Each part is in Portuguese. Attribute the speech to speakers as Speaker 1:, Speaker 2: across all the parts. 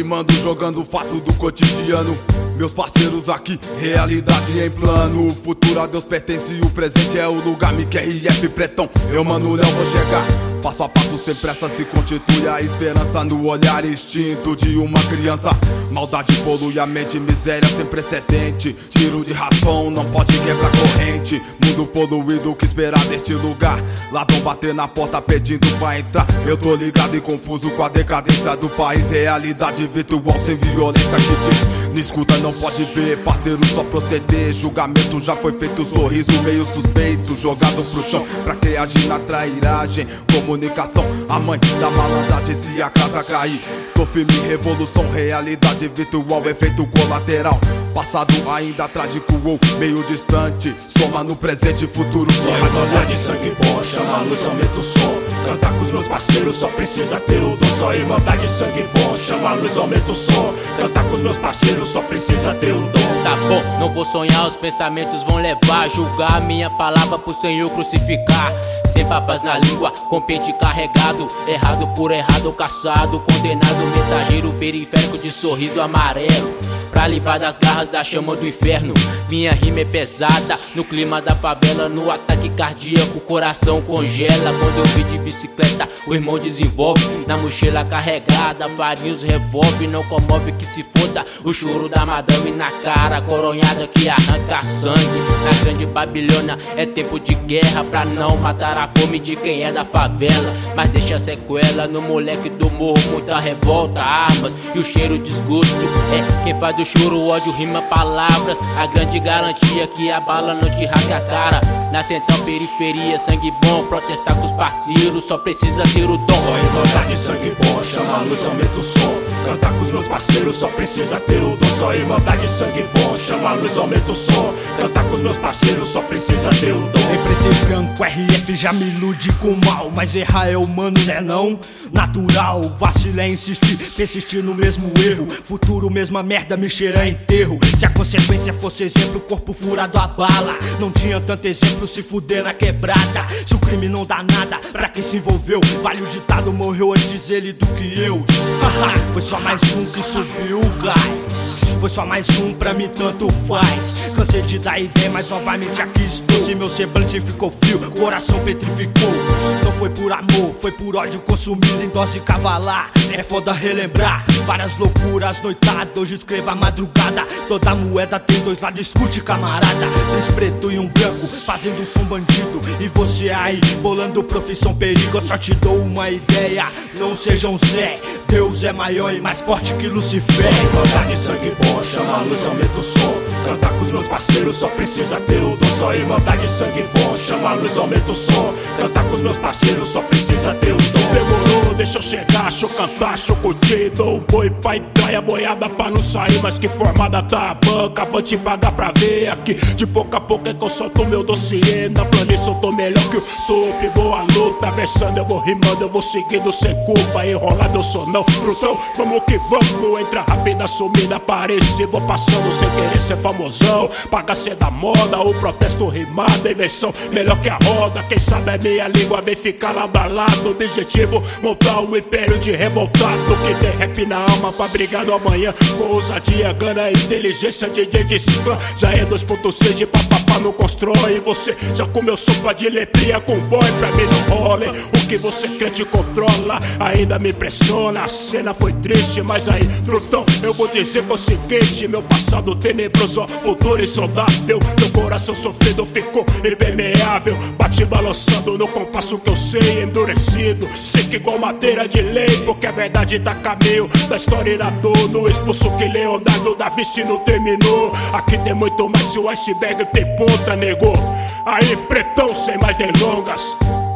Speaker 1: rimando, jogando fato do cotidiano. Meus parceiros aqui, realidade em plano. O futuro a Deus pertence e o presente é o lugar. MQRF pretão, eu mano, não vou chegar. Passo a passo sem pressa se constitui a esperança no olhar instinto de uma criança. Maldade polui a mente, miséria sem precedente. Tiro de raspão, não pode quebrar corrente. Mundo poluído, o que esperar deste lugar? Ladrão bater na porta pedindo pra entrar. Eu tô ligado e confuso com a decadência do país. Realidade virtual sem violência que diz: não escuta, não pode ver, parceiro, só proceder. Julgamento já foi feito, sorriso meio suspeito, jogado pro chão pra que agir na trairagem. Comunicação, a mãe da malandragem se a casa cair. Tô firme, revolução, realidade virtual, efeito colateral. Passado ainda trágico ou meio distante, soma no presente, futuro
Speaker 2: só irmandade, sangue bom, chama a luz, aumenta o som. Cantar com os meus parceiros, só precisa ter o dom. Só irmandade, sangue bom, chama a luz, aumenta o som. Cantar com os meus parceiros, só precisa ter o dom.
Speaker 3: Tá bom, não vou sonhar, os pensamentos vão levar a julgar minha palavra pro Senhor crucificar. Sem papas na língua, com pente carregado, errado por errado, caçado, condenado, mensageiro periférico de sorriso amarelo, pra livrar das garras da chama do inferno. Minha rima é pesada, no clima da favela, no ataque cardíaco, o coração congela. Quando eu vi de bicicleta, o irmão desenvolve, na mochila carregada, farinhos revolve. Não comove que se foda o choro da madame na cara, coronhada que arranca sangue. Na grande Babilônia é tempo de guerra, pra não matar a fome de quem é da favela, mas deixa sequela no moleque do morro, muita revolta, armas e o cheiro de esgoto. É quem faz do choro, ódio, rima, palavras, a grande garantia que a bala não te rasga a cara. Na central periferia, sangue bom, protestar com os parceiros, só precisa ter o dom.
Speaker 2: Só irmandade, sangue bom, chama a luz, aumenta o som. Cantar com os meus parceiros, só precisa ter o dom. Só irmandade, sangue bom, chama a luz, aumenta o som. Cantar com os meus parceiros, só precisa ter o dom.
Speaker 4: Em preto e branco, RF já me ilude com mal, mas errar é humano, né não? Natural, vacila é insistir, persistir no mesmo erro. Futuro, mesma merda, me cheira enterro. Se a consequência fosse exemplo, corpo furado a bala. Não tinha tanto exemplo, se fuder na quebrada. Se o crime não dá nada pra quem se envolveu, vale o ditado, morreu antes ele do que eu. Foi só mais um que subiu o gás, foi só mais um, pra mim tanto faz. Cansei de dar ideia, mas novamente aqui estou. Se meu semblante ficou frio, o coração petrificou. Não foi por amor, foi por ódio consumido em dose cavalar. É foda relembrar várias loucuras, noitada. Hoje escreva a madrugada, toda moeda tem dois lados, escute camarada. Três preto e um branco, fazendo um som bandido. E você aí, bolando profissão perigo. Eu só te dou uma ideia, não seja um Zé. Deus é maior e mais forte que Lucifer.
Speaker 2: Só irmandade, sangue bom, chama a luz, aumenta o som. Cantar com os meus parceiros, só precisa ter o dom. Só irmandade, sangue bom, chama a luz, aumenta o som. Cantar com os meus parceiros, só precisa ter o dom.
Speaker 5: Demorou, deixa eu chegar, deixa eu cantar, deixa eu curtir. Dou um boi pra praia, boiada pra não sair. Mas que formada tá a banca, vou te pagar pra ver aqui. De pouco a pouco é que eu solto meu dossiê. Na planície eu tô melhor que o topo. Vou à luta, versando, eu vou rimando, eu vou seguindo sem culpa. Enrolado eu sou não, frutão, vamos que vamos. Entra rápida, sumida, aparece. Vou passando sem querer ser famosão. Paga ser da moda, o protesto rimado, invenção melhor que a roda. Quem sabe é minha língua, vem ficar lado a lado. Objetivo, montar um império de revoltado. Que tem rap na alma pra brigar no amanhã. Com ousadia, gana, inteligência de Clan. Já é 2.6 de papapá, não constrói. Você já comeu sopa de letrinha com boy, pra mim não rola. O que você quer te controla, ainda me impressiona. A cena foi triste, mas aí, frutão, eu vou dizer que é o seguinte: meu passado tenebroso, futuro insondável. Meu coração sofrido ficou impermeável. Bate balançando no compasso que eu sei, endurecido. Seco igual madeira de lei, porque a verdade tá a caminho da história irá todo. Expulso que Leonardo da Vinci não terminou. Aqui tem muito mais, se o iceberg tem ponta, negou. Aí, pretão, sem mais delongas.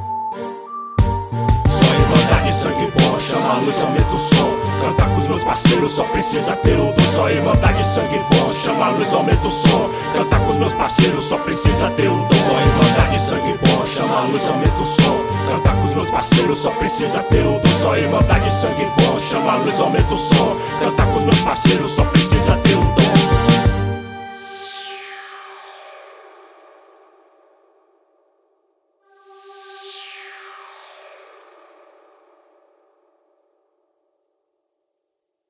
Speaker 2: Só irmandade, sangue bom, chama a luz, aumenta o som. Cantar com os meus parceiros, só precisa ter o dom. Só irmandade, sangue bom, chama a luz, aumenta o som. Cantar com os meus parceiros, só precisa ter o dom. Só irmandade, sangue bom, chama a luz, aumenta o som. Cantar com os meus parceiros, só precisa ter o dom. Só irmandade, sangue bom, chama a luz, aumenta o som. Cantar com os meus parceiros, só precisa ter o dom.